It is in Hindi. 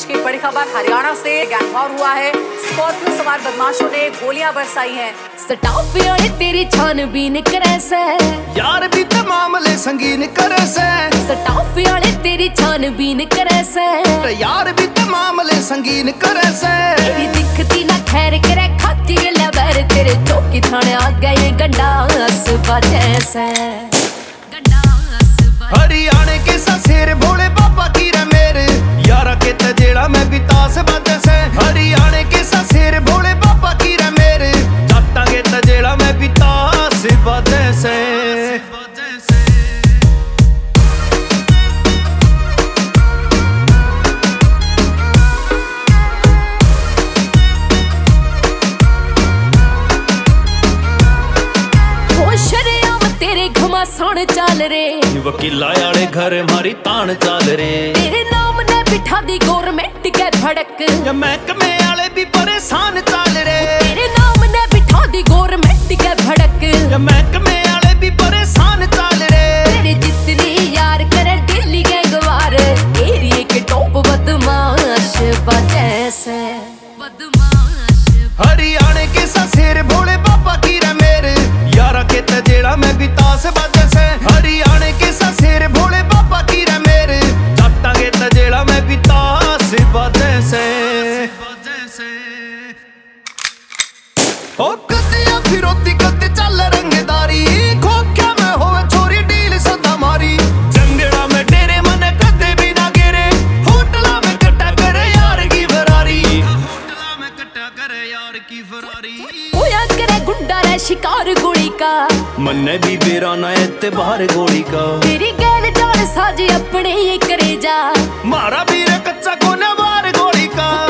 की बड़ी खबर हरियाणा से गैंगवॉर हुआ है। स्कॉर्पियो सवार बदमाशों ने गोलियां बरसाई हैं। स्टाफ वाले तेरी छानबीन करे से यार भी तो मामले संगीन करे से। स्टाफ वाले तेरी छानबीन करे से यार भी तो मामले संगीन करे से। तेरी दिखती ना खैर करे खाती लबर तेरे चौकी थाने आ गए गंडास बजे से। हरियाणे के ससेर भोले बाबा की रे मेरे यारा के तजेड़ा में बितास बजे से। हरियाणे के ससेर भोले बाबा की रे मेरे जाटा के तजेड़ा में बितास बजे से। घमासान चाल रे वकीला आले घर मारी तान चाल रे। तेरे नाम ने बिठा दी गवर्नमेंट के भड़क या महकमे आले भी परेशान चाल रे। तेरे नाम ने बिठा दी गवर्नमेंट के भड़क या महकमे आले भी परेशान चाल रे। तेरे जितनी यार करे दिल्ली गैंगवार एरिया के टॉप बदमाश बजे से। हरियाणे के ससेर भोले बाबा की रे मेरे यारा के तजेड़ा में बितास बजे से। हरियाणे के ससेर भोले बाबा की रे मेरे जाटा के तजेड़ा में बितास बजे से। ओ कतिया फिरोती कते चल रंगदारी खोख्या में होवे छोरी डील सदा मारी। जंगड़ा में डेरे मन कदे भी ना गिरे होटला में कट्टा करे यार की फरारी। होटला में कट्टा करे यार की फरारी। ओया करे गुंडा रे शिकार गोली का मन्ने भी बेराना एतबार गोली का। तेरी गैर जान साज अपने ही करे जा मारा भी रे कच्चा कोने वार गोली का।